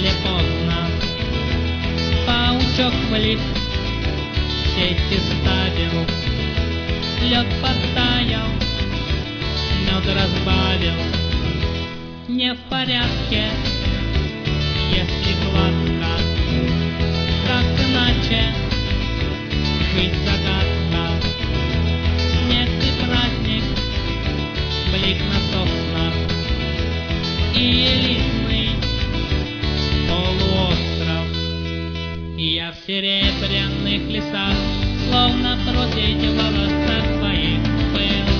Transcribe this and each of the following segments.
стали поздно. Паучок влип, сети ставил, лед подтаял, мед разбавил. Не в порядке, если гладко, как иначе жить загадка. Снег и праздник, блик на соснах и елизный полуостров. И я в серебряных лесах, словно просить в волосах твоих был.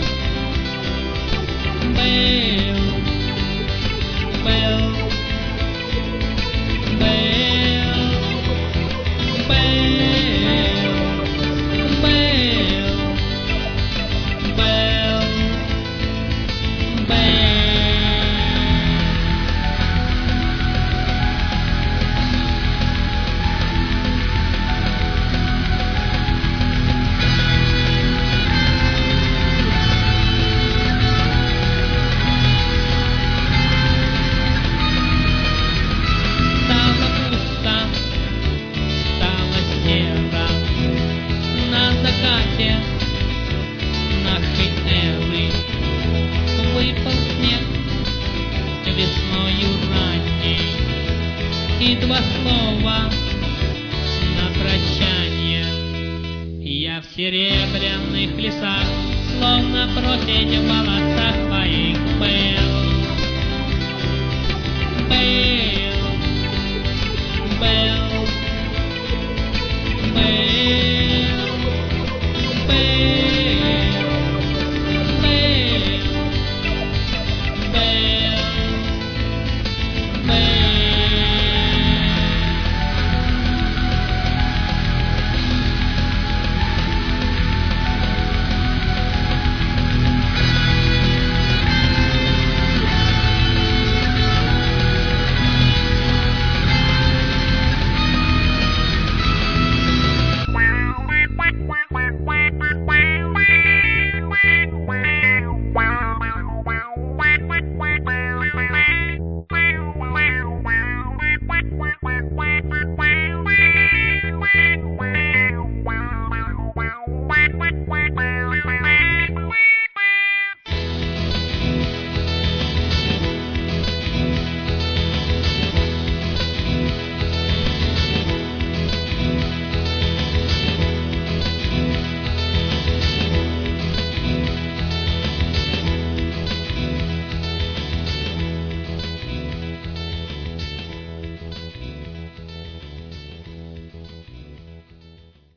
Нашей эры выпал снег весною ранней, и два слова на прощание. Я в серебряных лесах, словно просить в волосах твоих был.